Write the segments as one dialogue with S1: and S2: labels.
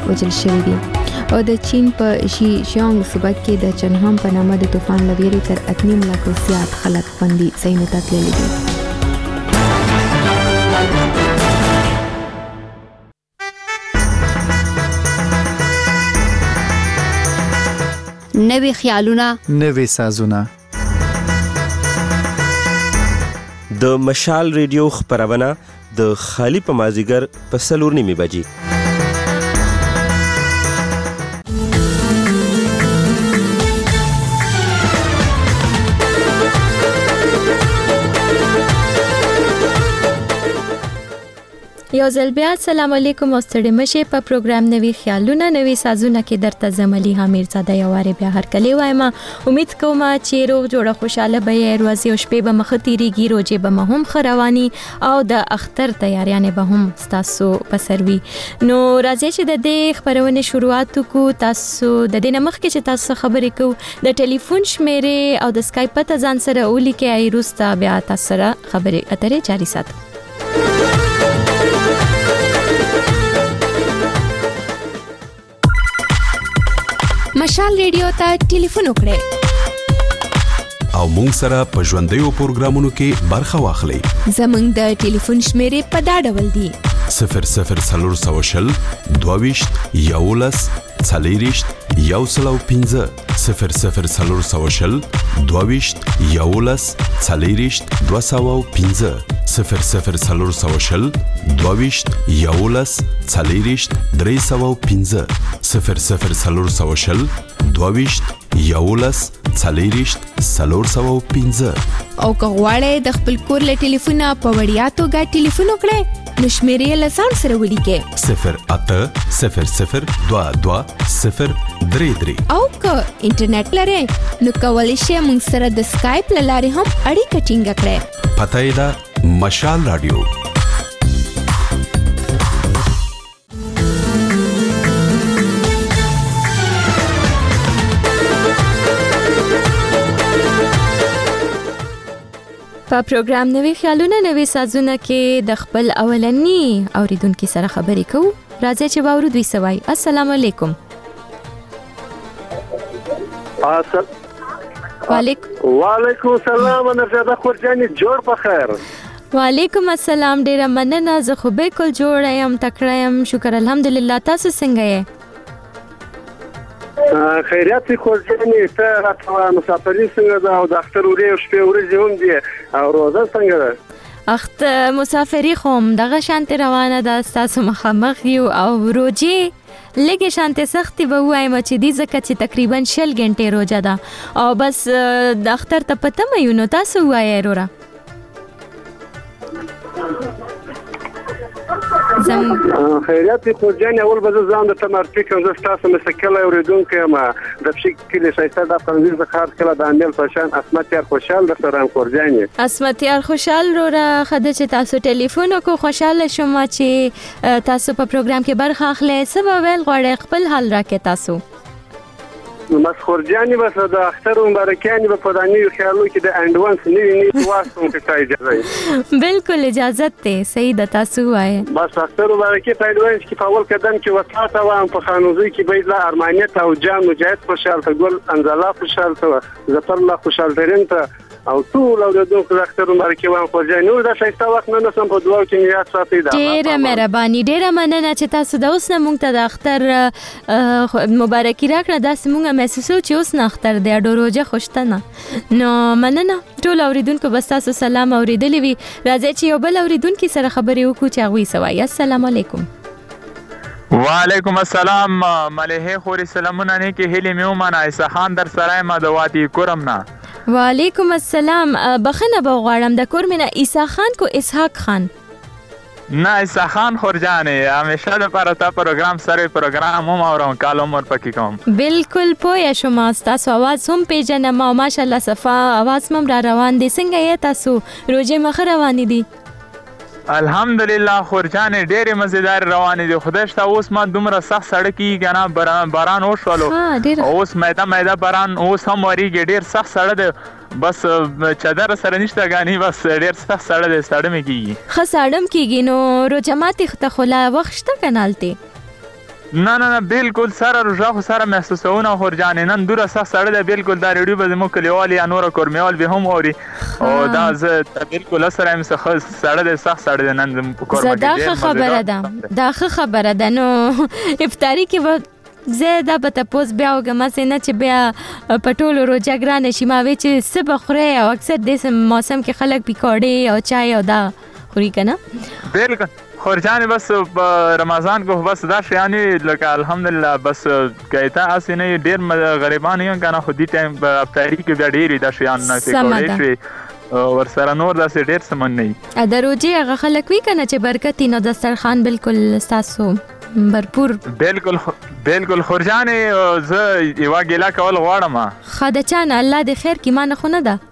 S1: وژل شوي دي او د چین په شیشانګ صوبه کې د چنهام په نامه د طوفان له ویرې تر 8 لک زیات خلک خوندي ځایونو ته تللي دي.
S2: نوې خیالونه،
S3: نوې سازونه.
S4: د مشال ریډیو خپرونه د خالی په مازیګر په 4:30 بجې.
S1: یو ځل بیا السلام علیکم او ستړي مشه په پروګرام نوې خیالونه نوې سازونه کې درته زملي حمیر زاده یو واره بیا هر کله وایم. امید کوم چې روغ جوړه خوشاله به یې ورځي او شپې به مخ تیریږي، روزي به هم خروانی او د اختر تیاریانه به هم تاسو پسروي. نو راځي چې د دې خبرونه شروعات کو. تاسو د دې نمخ کې چې تاسو خبرې کو د ټلیفون شمیره او د اسکایپ ته ځان سره ولي کې ایروستا بیا تاسو سره خبرې اترې جاری ساتو.
S2: مشال ریډیو ته ټلیفون وکړئ
S5: او مونږ سره په ژوندیو پروګرامونو کې برخه واخلئ.
S2: زمونږ د ټلیفون شمیرې په دا ډول دي:
S5: 00420 22 11 40 105 00420 22 11 40 205 00420 22 11 40 305 00420 22 11 40 305.
S2: او که غواړئ د خپل کور له ټلیفونه په وړیا توګه ټلیفون وکړئ نو شمیرې له ځان سره ولیکئ
S5: 080022
S2: او که انټرنیټ لرئ نو کولی شئ موږ سره د اسکایپ له لارې هم اړیکه ټینګه کړئ.
S5: پته یې ده مشال رادیو.
S1: په پروګرام نوې خیالونه نوې سازونه کې د خپل اولنی اوریدونکو سره خبرې کوو. راځي چې باور دوی سوای. السلام علیکم.
S6: وعلیکم السلام. انا زاده خورجانی جوړ په خیر.
S1: وعلیکم السلام. ډیره مننه. زه خو بالکل جوړ یم، تکړه یم، شکر الحمدلله. تاسو څنګه یې؟
S6: خیریت خورجانی. ته راته مسافرین څنګه ده او د اختر ورې او شپې ورځې هم دي او روزه څنګه ده؟
S1: مسافری خوم دغه شانت روانه ده. تاسو مخامخ یو او روزي لګه شانت سختي به وایم چې دې ځکه چې تقریبا 6 غنټې روزه ده او بس د اختر ته پته مې نو تاسو وایې رورا
S6: خیریت خورجانی. اول به ځان د تمرتي کوم زه تاسو مسکله اوریدونکو یم د فشک کې شایسته د تنظیم ذکر کړه د امیل پشان اسمت یار خوشحال د سلام خورجانی.
S1: اسمت یار خوشحال رورا خدای چې تاسو ټلیفون کو خوشاله شوم چې تاسو په پروګرام کې برخه اخلئ. سبا ویل غواړئ خپل حال راکې تاسو
S6: مس خورجانی بس د اختر مبارکانی په پدانی خیالو کې د انډوانس نیو واسطو کې اجازه
S1: بالکل اجازه ته صحیح د تاسو وای.
S6: بس اختر مبارکي په انډوانس کې په اول قدم کې وساته و په خانوزي کې بيد لا ارمانیت او جام مجاهد خوشحال ته ګل انزلا خوشحال ته زفر الله خوشحال درین ته او ټول اولادونکو د اختر مبارکي وان خورجانی. نو دا شایسته وخت نه سم په دعا کې یاد ساتي. دا
S1: ډیره مهرباني. ډیره مننه چې تاسو د اوس نه مونږ ته د اختر مبارکي راکړه. دا سمونږه محسوسو چې اوس نه اختر دی ډوروجه خوشتنه. نو مننه ټول اوریدونکو بس تاسو سلام اوریدلی وی. راځي چې یو بل اوریدونکو سره خبرې وکړو چې هغه سوای. السلام علیکم.
S7: وعلیکم السلام. ملهه خوري سلامونه نه کې هلي میومانه اسخان در سره مدواتي کورم نه.
S1: وعلیکم السلام. بخنه بغواړم د کور مینه عیسی خان کو اسحاق خان؟
S7: نه عیسی خان خورجانه همیشه لپاره تا پروګرام سره پروګرام هم اورم کال عمر پکې کوم.
S1: بالکل پوهه شما. تاسو आवाज هم پیژنم او ماشاءالله صفا आवाज مم را روان دي. څنګه یې تاسو روزه مخ روان دي؟
S7: الحمدلله خورجانه ډېر مزیدار روان دي. خدای شته اوس ما دومره سخت سړکی کنه باران وشولو اوس مېدا باران اوس هم وریږي. ډېر سخت سړی دی بس چادر سره نشته غاني بس ډېر سخت سړی دی. سړی مې کیږي
S1: خساړم کیږي. نو رو جماعت ته خلا وخت کنالته
S7: نه بالکل سره روژه خو سره محسوسونه خورجانې نن دوره سخت سړی دی بالکل دا ریډیو به زموږ کلیوال یا نوره کورمیوال به هم اوري او دا زه بالکل سره یم سړی دی سخت سړی دی نن په کور
S1: دا ښه خبره ده نو افطاري کې به زه دا به تپوس بیا وکړم هسې نه چې بیا په ټولو روژه ګرانه شي ما وی چې څه به خورئ او اکثر دې موسم کې خلک پکوړې او چای او دا خوري که نه
S7: بالکل خورجانې بس رمضان کو بس دا شیانې لکه الحمدلله بس کایته هسې نه ډېر غریبان یم که نه خو دې ټایم په افطاري کې بیا ډېر دا شیان نه پکوړې شوې ورسره نور داسې ډېر سمن نه وي
S1: د روژې هغه خلک وي که نه چې برکت وي نو دسترخوان بالکل ستاسو برپور
S7: بالکل خورجانې زه یوه ګیله کول غواړم
S1: ښه د چا نه الله دې خیر کړي ما نه خو نه ده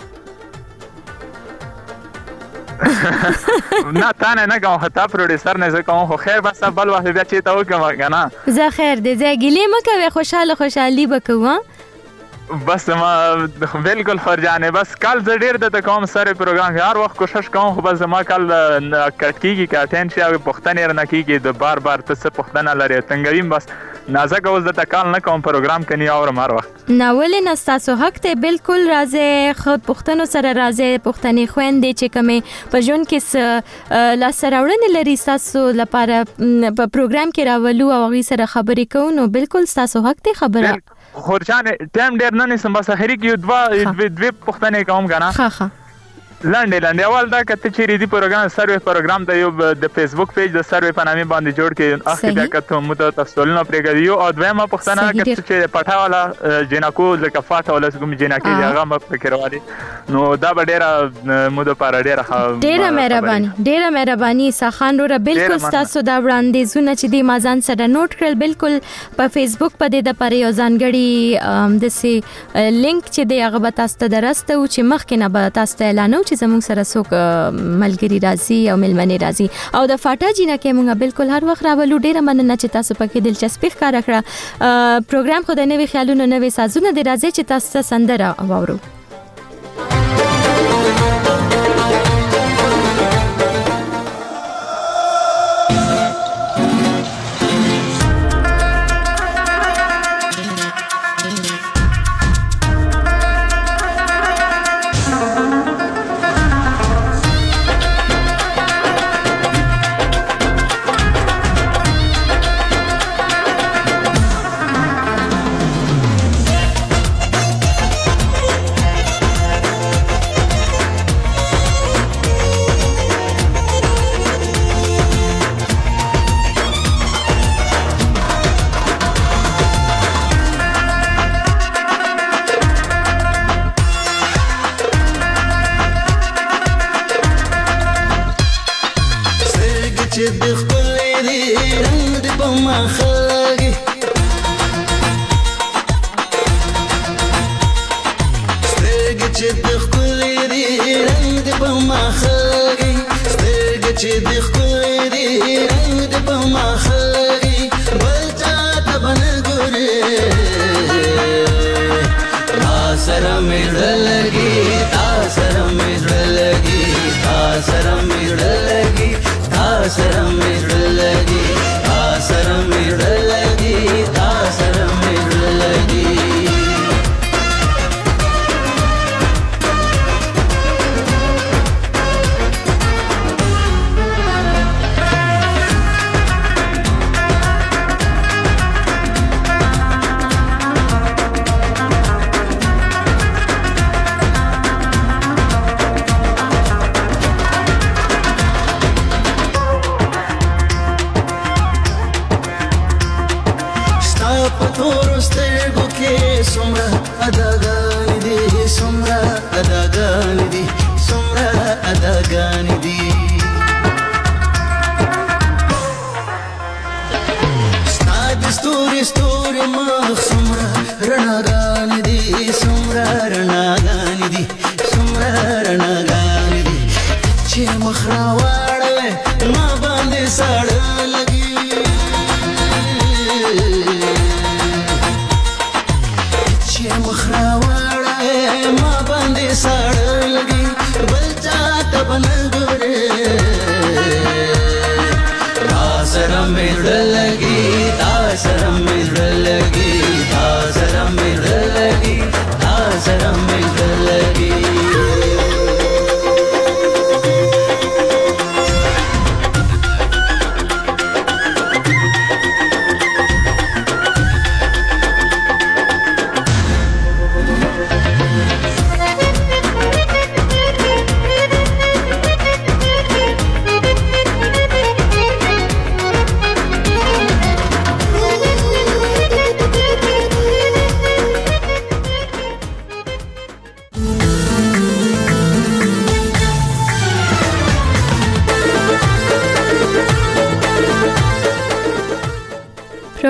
S7: نه تا نه کوم تا پروډوسر نه زه کوم خو خیر بس بل وخت بیا چې ته وکړم که نه
S1: زه خیر دې زه ګیلې مه کوې خوشحالي به کوو
S7: بس ما بالکل خورجانې بس کال زه ډېر درته کوم سره پروګرام کې هر وخت کوشش کوم خو بس زما کال کټ کېږي که اټینډ شي او پوښتنې رانه کېږي د بار ته څه پوښتنه لرې تنګویم بس نازکه اوس درته کال نه کوم پروګرام که نه اورم هر وخت
S1: نه ولې نه ستاسو حق دی بالکل راځئ ښه پوښتنو سره راځئ پوښتنې خویندې چې کومې په ژوند کې څه لاسته راوړنې لري ستاسو لپاره په پروګرام کې راولو او هغوی سره خبرې کوو نو بالکل ستاسو حق دی خبره
S7: خورجانې ټایم ډېر نه نیسم بس اخري کې دوه پوښتنې کوم که نه
S1: ښه
S7: لنډې اول دا که ته چیرې دې پروګرام سروې پروګرام ته یو د فیسبوک پیج د سروې په نامې باندې جوړ کړې اخکې بیا که ته موږ ته تفصیلونه پرېږدي یو او دویمه پوښتنه که ته چې پټه والا جینکو لکه فاټه والا چې کوم جینکې دي هغه مه پکې راولې نو دا به ډېره موږ دپاره
S1: ډېره مهرباني ساخان وروره بالکل ستاسو دا وړاندیزونه چې دې ما ځان سره نوټ کړل بالکل په فیسبوک په دې دپاره یو ځانګړي داسې لینک چې دی هغه به تاسو ته درسته و چې مخکې نه به تاسو ته اعلانو چې زموږ سره څوک ملګري راځي او مېلمنې راځي او د فاټا جینکې موږ بالکل هر وخت راولو ډېره مننه چې تاسو پکې دلچسپي ښکاره کړه پروګرام خو د نوي خیالونو نوي سازونه دی راځي چې تاسو ته سندره واورو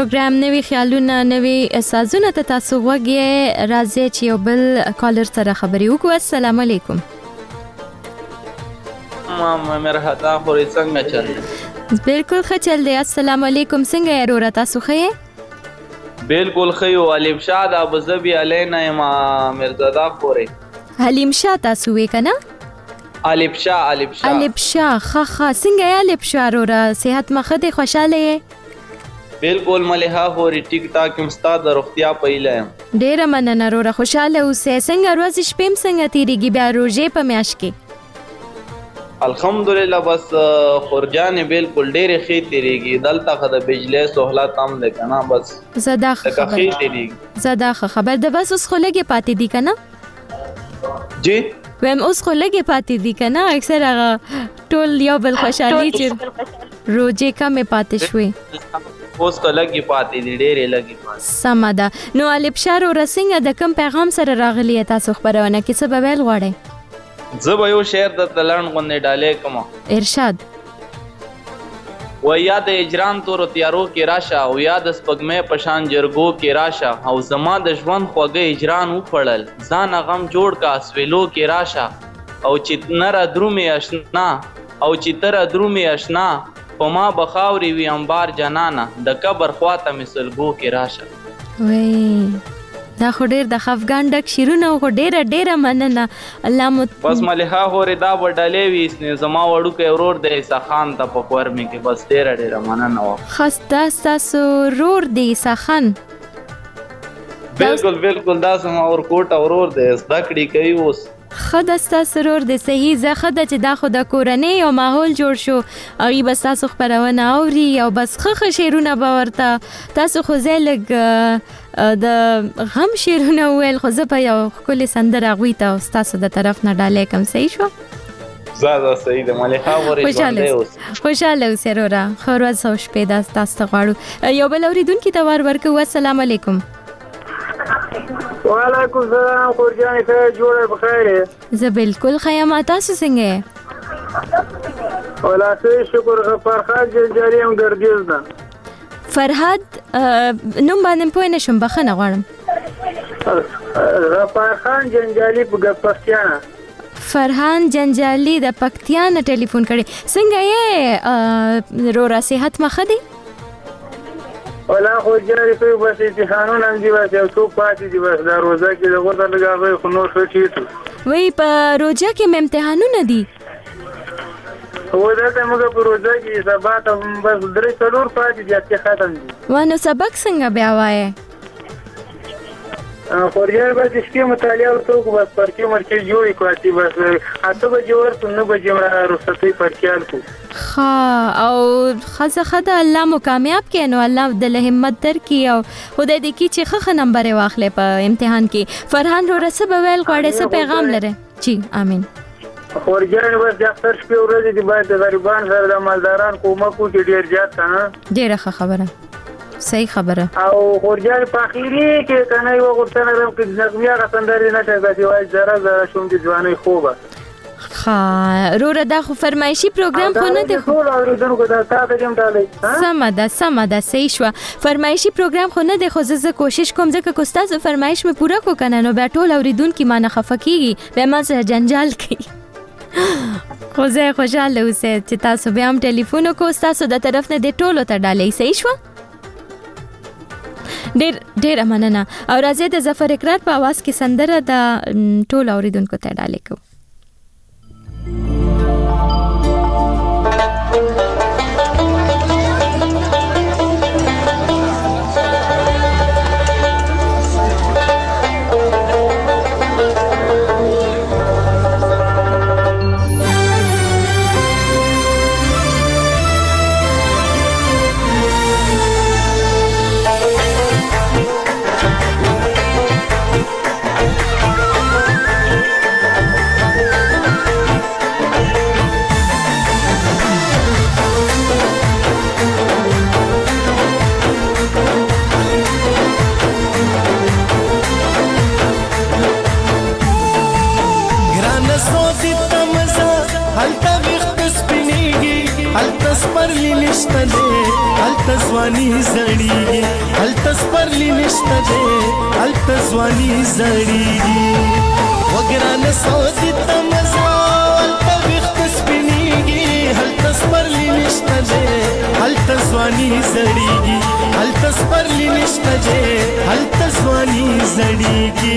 S1: پروګرام نوي خیالونه نوي سازونه ته تاسو وګورئ. راځي چې یو بل کالر سره خبرې وکړو. السلام علیکم.
S3: ما مرحبا خوري څنګه چل دی؟
S1: بالکل ښه چل دی. السلام علیکم. څنګه یې وروره تاسو ښه یې؟
S3: بالکل ښه یو. علیم شاه د ابوظبي علینا ما مرزادا خوري.
S1: حلیم شاه تاسو وې کنه؟
S3: علیم شاه
S1: ښه څنګه یې علیم شاه وروره؟ صحت مخه دی؟ خوشاله یې؟
S3: بالکل ملها خوري ټیک ټاک مستاد روغتیا پهله.
S1: ډیره مننه وروره. خوشاله اوسئ. څنګه ورځ شپې څنګه تیریږي بیا روزې په میاشت کې؟
S3: الحمدلله بس خورجان بالکل ډېرې ښې تیریږي. دلته خو د بجلی سہولت هم دی کنه. بس
S1: زدا خبر د بس اوس خو لګې پاتې دي کنه؟
S3: جی
S1: ویم اوس خو لګې پاتې دي کنه؟ اکثر هغه ټول یو بل خوشحالي چې روزې کمې پاتې شوې.
S3: اوس خو لګې پاتې دي، ډېرې لګې پاتې.
S1: سمه ده. نو علیم شاه وروره څنګه د کوم پیغام سره راغلی یې تاسو خپرونه کې؟ څه به ویل غواړئ؟
S3: زه به یو شعر درته لنډ غوندې ډالۍ کوم.
S1: ارشاد.
S3: و یا د اجرام تورو تیارو کې راشه، او یا د سپګمې په شان جرګو کې راشه، او زما د ژوند خوږه اجران وخوړل، ځان غم جوړ کا اسویلو کې راشه، او چې نره درومې اشنا، او چې تر درومې اشنا، په ما بخاوري وی انبار جنانا، د قبر خواته مسلګو کې راشه.
S1: وای دا خو ډېر د خفګان ډک شیرونه خو ډېره مننه. الله مو
S3: بس ملها هورې دا وډلې وي زما وړوکی ورور دی عیسی خان ته په کورمې کې. بس ډېره مننه وه.
S1: خاص دا ستاسو ورور دی عیسی خان؟
S3: بالکل دا زما ورکوټه ورور دی. زده کړې کوي اوس.
S1: ښه ده ستاسو ورور دی. صحیح زه ښه ده چې دا خو د کورنۍ یو ماحول جوړ شو. هغوی به ستاسو خپرونه اوري او بس ښه شعرونه به ورته. تاسو خو ځای لږ د غم شعرونه وویل، خو زه به یو ښکلې سندره هغوی ته ستاسو د طرف نه ډالۍ کړم. صحیح شوه؟
S3: صحیح ده. ملکه ورې ژوندی اوس.
S1: خوشحاله اوسئ وروره. ښه ورځ او شپې ده تاسو ته غواړو. یو بل اورېدونکي ته وار ورکوو. السلام علیکم.
S6: وعلیکم السلام. خورجانې ته جوړه بخیر یې؟
S1: زه بالکل ښه یم. تاسو څنګه یې؟
S6: ولا ښه شکر. فرهاد جنجالي یم ګردیز ده.
S1: فرهاد نوم باندې پوه نه شوم، بخښنه غواړم.
S6: فرهاد جنجالي په پکتیانه.
S1: فرهان جنجالي د پکتیانه ټلیفون کړی. څنګه یې وروره؟ صحت مخه دی؟
S6: ولا خورجانې ته بس امتحانونه هم دي، بس یو څوک پاتې دي. بس دا روزه کې د غوښه لږ هغوی خو نور ښه ټیټ
S1: وایي. په روژه کې مې امتحانونه دي؟
S6: و دلته موږ په روزه کې سبا ته بس 3-4 پاتې دي، هفتې ختم دي.
S1: نو سبق څنګه بیا وایې؟
S6: خورجانې بس شپې مطالعه ورته وکړو. بس پرچې مرچې جوړې کړو. بس 8 بجې ورته 9 بجې رخصتۍ پرچیان کړو.
S1: ښه او ښه ده. الله مو کامیاب کړي. نو الله دله همت درکړي او خدای دې کړي چې ښه نمبر یې واخلې په امتحان کې. فرهان وروره څه به ویل غواړې؟ څه پیغام لرې؟ جی آمین.
S6: خورجانې بس د اختر شپې ورځې دي، باید د غریبانو سره د مالداران کومک وکړي ډېر زیات.
S1: ډېره ښه خبره. صحیح خبره.
S6: او خورجانې په اخري کې که نه یوه غوښتنه لرم که نغمې هغه سندرې نه کوي، بس یوازې ذره شوم د ځوانۍ خوبه.
S1: ښه وروره دا خو فرمایشي پروګرام خو نه دی. سمه ده صحیح شوه. فرمایشي پروګرام خو نه دی، خو زه کوشش کوم ځکه که ستاسو فرمایش مې پوره کړو که نه نو بیا ټول اورېدونکي ما نه خفه کېږي، بیا ما سره جنجال کوي. خو زه خوشحاله اوسئ چې تاسو بیا هم ټلیفون وکړو. ستاسو د طرف نه دې ټولو ته ډالۍ. صحیح شوه؟ ډېره مننه. او راځئ د ظفر اقرار په اواز کې سندره د ټولو اورېدونکو ته ډالۍ کوو.
S8: پر لښته دې هلته ځواني زړیږي نشته دی هلته ځواني زړیږي وګرانه سعودي ته مزه هلته ویښته سپینېږي هلته سپرلي نشته دی هلته ځواني زړیږي هلته سپرلي نشته دی هلته ځواني زړیږي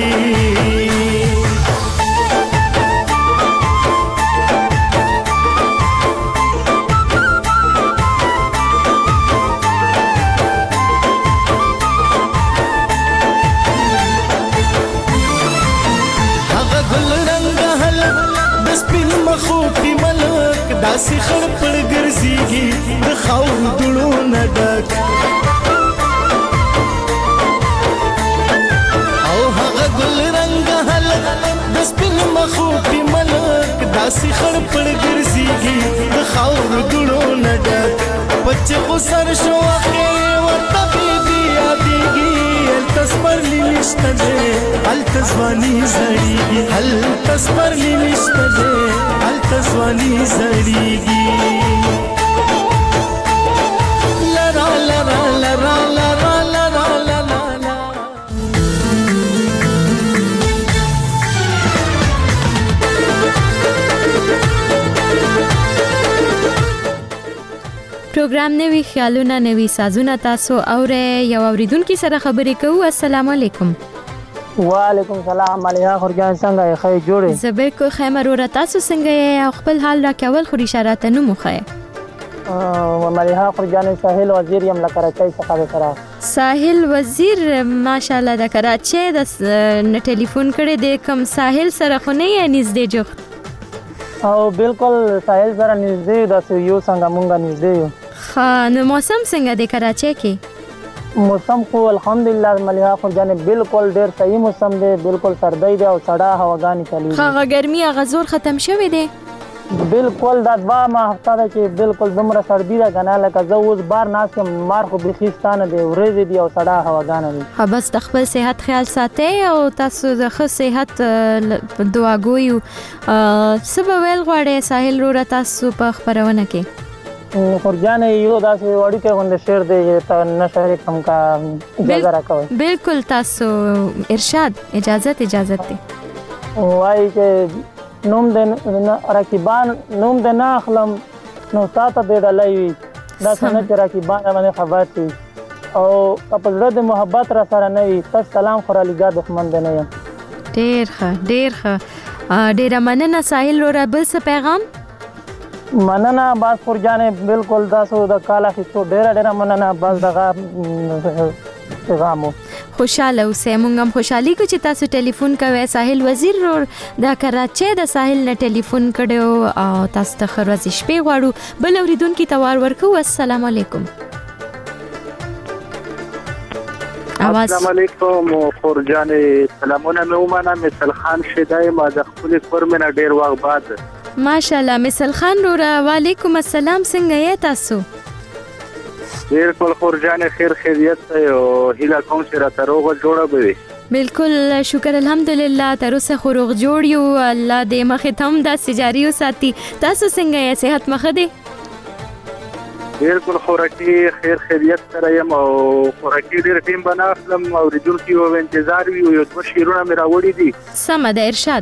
S8: داسې خړ پړ ګرځېږي د خاورو دوړو نه ډک او هغه ګل رنګه هلک د سپین مخو کې ملک داسې خړ پړ ګرځېږي د خاورو دوړو نه ډک بچې خو سر شو اخې ورته بیبي یادېږي هلته سپرلي نشته دی هلته ځواني زړېږي هلته سپرلي نشته دی هلته ځواني زړېږي لرا لرا لرا لرا لرا لرا
S1: پروګرام نوي خیالونه نوي سازونه تاسو اورئ یو اوریدونکي سره خبرې کوو السلام علیکم
S9: وعلیکم السلام ملیحه خورجان څنګه یې ښه جوړې
S1: زه بالکل ښه یم وروره تاسو څنګه یې او خپل حال راکول خو اشاره ته نوم وښیه
S9: ملیحه خورجان ساحل وزیر یم له کراچۍ څخه سره
S1: ساحل وزیر ماشاءالله د کراچۍ د ټلیفون کړی دی کوم ساحل سره خو نه یې نږدې جوخت
S9: او بالکل ساحل سره نږدې داسې یو څنګه مونږ نږدې یو
S1: نو موسم څنګه دی کراچۍ کې
S9: موسم خو الحمدلله ملیحه خورجان بالکل ډېر صحیح موسم دی بالکل سردی دی او سړه هواګانې چلیږي
S1: هغه ګرمي هغه زور ختم شوی دی
S9: بالکل دا 2 ماه هفته ده چې بالکل دومره سردي ده که نه لکه زه اوس بار ناست یم مار خو بیخي شته نه دی ورېځې دي او سړه هواګانې دي
S1: بس د خپل صحت خیال ساتئ او تاسو د ښه صحت دعاګویو څه به ویل غواړئ ساحل وروره تاسو په خپرونه کې
S9: خورجانې یو داسې وړوکی غوندې شعر دی ته نشر یې کړم که اجازه راکوئ
S1: بالکل تاسو ارشاد اجازت دی
S9: وایي چې نوم د رقیبان نوم د نه اخلم نو تا ته دې ډلی وي داسې نه چې رقیبان باندې خبر شي او که په زړه د محبت را سره نه وي تش سلام خو رالیږه دښمن دی نه یم
S1: ډېر ښه ډېره مننه ساحل وروره بل څه پیغام
S9: مننه باز خورجانې بالکل تاسو د کال اخیستو ډېره مننه باز دغه پیغام و
S1: خوشاله اوسئ موږ هم خوشحالي کوو چې تاسو ټلیفون کوئ ساحل وزیر ورور د کراچۍ د ساحل نه ټلیفون کړی او تاسو ته ښه ورځې شپې غواړو بل اورېدونکي ته وار ورکوو السلام علیکم
S6: السلام علیکم خورجانې سلامونه مې ومنه مثل خان شیدای ما د خپلې کور مې نه ډېر وخت بعد
S1: ماشاءالله مثل خان وروره وعلیکم السلام څنګه یې تاسو
S6: بالکل خورجانې خیر خیریت دی او هیله کوم چې راته روغه جوړه به وي
S1: بالکل شکر الحمدلله تر اوسه خو روغ جوړ یو الله دې مخې ته هم داسې جاري وساتي تاسو څنګه یې صحت مخه دی
S6: بالکل خوراکي خیر خیریت سره یم او خوراکي ډېر ټیم به نه اخلم اورېدونکي او انتظار وي یو 2 شعرونه مې راوړي دي
S1: سمه ده ارشاد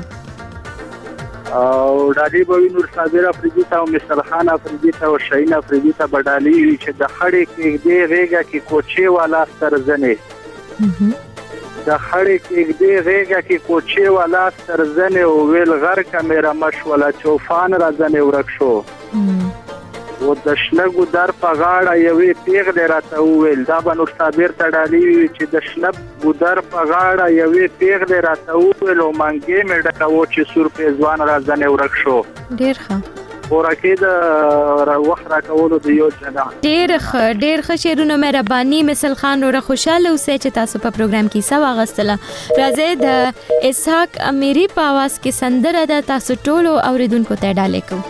S6: او ډالۍ به وي نور صابر افریدي ته او مثل خان افریدي ته او شهین افریدي ته به ډالۍ وي چې د خړې کېږدې غېږه کې کوچې والا سترزنې د خړې کېږدې غېږه کې کوچې والا سترزنې او ویل غر که مې رمشوله چوفان راځنې ورک شو و د شنه ګودر په غاړه یوې پیغلې راته وویل دا به نور صابر ته ډالۍ وي چې د شنه ګودر په غاړه یوې پیغلې راته وویل او منګې مې ډکه و چې سور پېزوان راځنې ورک شو
S1: ډېر ښه
S6: خوراکي د وخت راکولو د یو جنا
S1: ډېر ښه شعرونه مهرباني مثل خان وروره خوشحاله اوسئ چې تاسو په پروګرام کې حصه واخیستله راځئ د اسحاق امیري په اواز کې سندره ده تاسو ټولو اورېدونکو ته ډالۍ کوو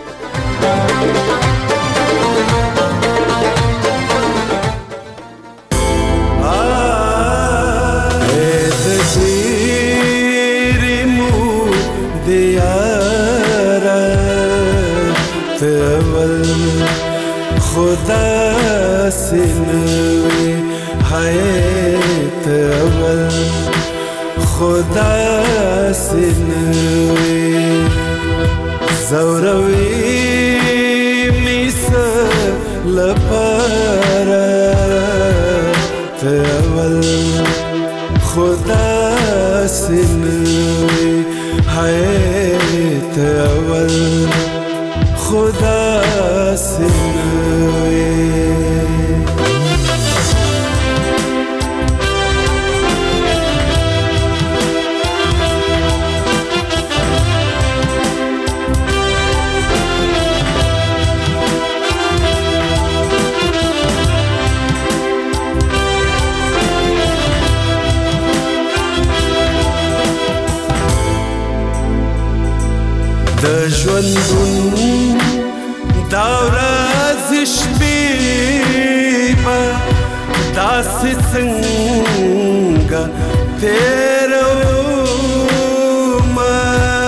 S8: خدا سے نوی ہے تو خدا سنوي زوروي ميس لپاره تول خدا سنوي هاي تول خدا سنوي د ژوندون دا ورځ شپې به داسې څنګه تېرومه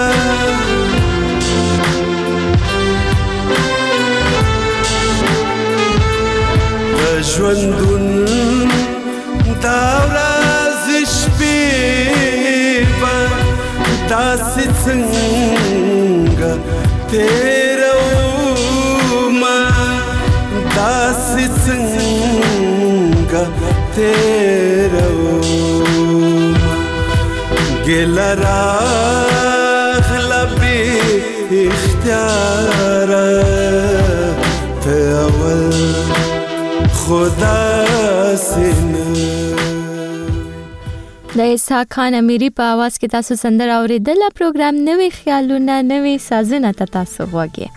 S8: د ژوندون دا ورځ شپې به داسې څنګه تېرومه داسې څنګه تېرومه ګیله راغله بې اختیاره ته اول خو داسې نه
S1: د اسحاق خان امیری په आवाज کې تاسو سندره اوریدله. پروګرام نوې خیالونه نوې سازونه ته تاسو وګورئ.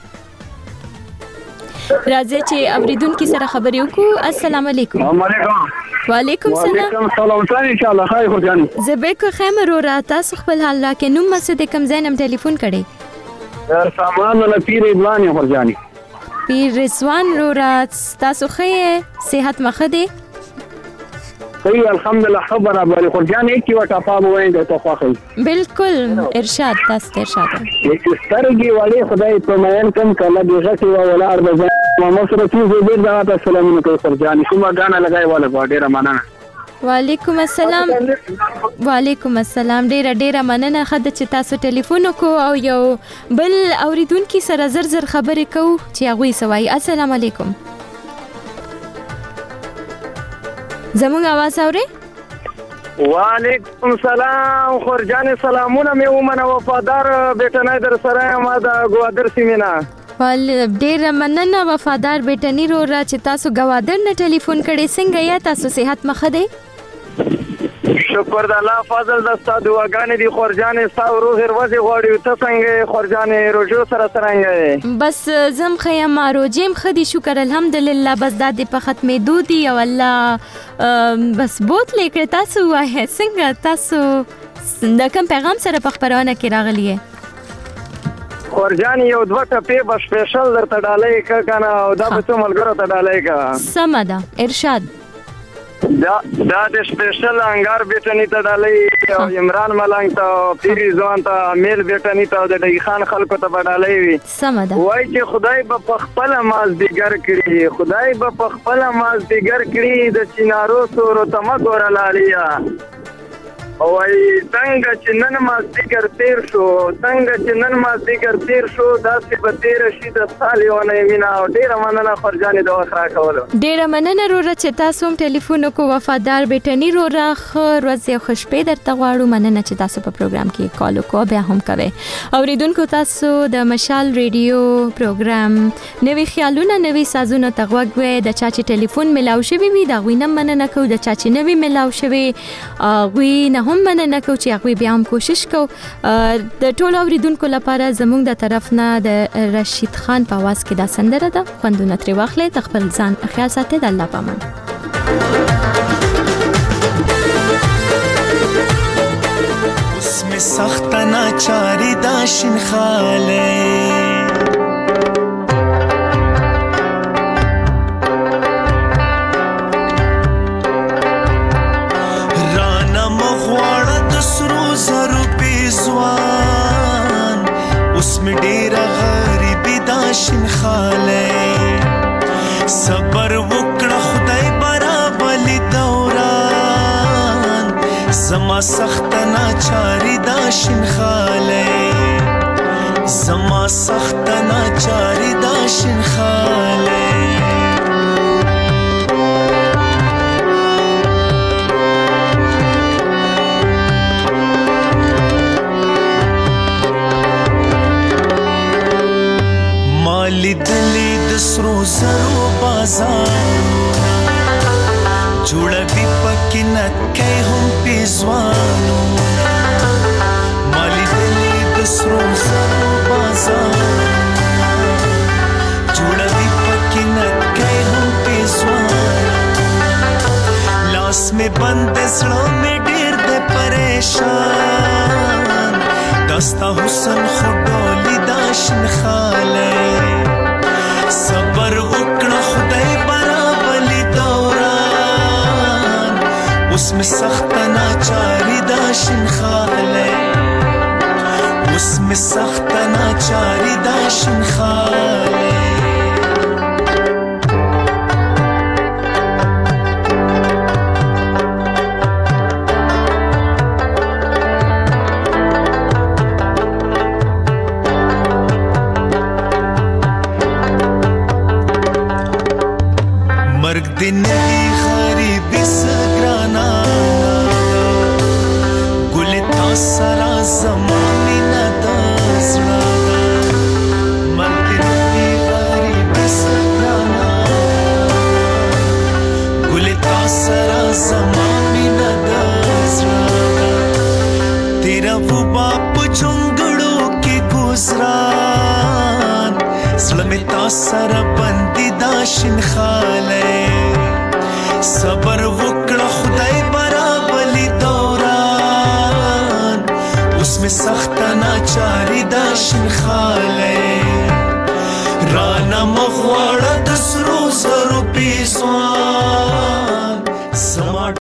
S1: راځي چې اوریدونکو سره خبرې وکړو. السلام علیکم. وعلیکم السلام.
S6: سلام ان شاء الله خیر خو جان
S1: زبیکو خیمر او را تاسو خپل حال لا کې نوم مسجد کم زینم ټلیفون کړي
S6: سامان له پیر رضوان خو جان
S1: پیر رضوان رو را تاسو خې صحت مخده
S6: صحیح الحمدلله خبر ابل خرجان کی وټا پام وای د توخه
S1: بالکل ارشاد تاسو ارشاد
S6: سترګي والے خدای په مېن کم کله دغه سی ولا ارض مصر کی زبیر دا السلام علیکم خرجان کومه غانا لګای والا ډیره مننه.
S1: وعلیکم السلام. وعلیکم السلام. ډیره مننه خد چې تاسو ټلیفون کو او یو بل اوریدونکو سره زر خبرې کو چې هغه سوای. السلام علیکم. زموږ आवाज اوري؟
S6: وعلیکم السلام خرجان سلامونه مې ومنه وفادار بیٹنای در سره ما د گوادر سیمینا
S1: ول ډیر مننه وفادار بیٹنی رو را چې تاسو گوادر نه ټلیفون کړي. څنګه یا تاسو صحت مخه دی؟
S6: شکر د الله فضل د استاد واګانې دي خرجان استاو روح ورځي غوړي ته څنګه خرجان روجو سره څنګه
S1: بس زم خیم روجیم خدي شکر الحمدلله بس د په ختمې دودي او الله بس بوت لیکه تاسو وای څنګه تاسو د کوم پیغام سره په خبرونه کې راغلی
S6: خرجان یو دوه ټپې به سپیشل درته ډالۍ کنه او دا به څو ملګرو ته ډالۍ کا
S1: سمدا ارشاد
S6: دا د سپیشل انګار بیٹنی ته ډالۍ او عمران ملنګ ته پیری ځوان ته امیل بیٹنی ته د ډی خان خلکو ته ډالۍ وي
S1: سمدا
S6: وای چې خدای په خپل مازدیګر کړی خدای په خپل مازدیګر کړی د چینارو سورو تم ګور لالیا وای څنګه چې نن مازدیګر تیر شو دا چې په تیر شي د سالیونه مینا او ډیره مننه خرجانې د اخرا کولو.
S1: ډیره مننه رو چې تاسو هم ټلیفون کو وفادار بیٹنی رو راخ ورځ خوش په درته غواړو. مننه چې تاسو په پروګرام کې کال کو بیا هم کوي. اوریدونکو تاسو د مشال ریډیو پروګرام نوې خیالونه نوې سازونه تغوګوي د چا چې ټلیفون ملاو شوی وي دا وینم مننه کو د چا چې نوې ملاو شوی وي نه هم مننه کو چې هغه بیا هم کوشش کو. د ټولو اوریدونکو لپاره زموږ د طرف نه د رشید خان په आवाज کې دا سندره ده خوندونه تری واخلې تخپل ځان خیال ساتي د الله پامان.
S8: اسم سخت ناچاری داشن خاله उसमें डेरा गरीबी दाशिन खाले सबर वकड़ा खुदाई बरा बली दौरान زما سخت ناچاری دا شنخاله زما سخت ناچاری دا شنخاله مالی دلی دسرو زرو بازارو جوړوي پکې نکۍ هم پیزوانونه ما لیدلي د سرو زرو بازارونه جوړوي پکې نکۍ هم پیزوانونه لاس مې بند زړه مې ډېر د پریشان دا ستا حسن خو ډولي دا شنخالی صبر وکړه خدای برابلي دوران اوس مې سخت ناچاري دا شنخالی اوس مې سخت ناچاري دا شنخالی مرګ دې نه دی غریبي سګرانا ګل تا سره زما مینه د زړه مرګ دې نه دی غریبي سګرانا ګل تا سره زما مینه د زړه تیرا وہ باپ چنګړو کې گزران زړه مې تا سره بندي دا شنخالی صبر وکړه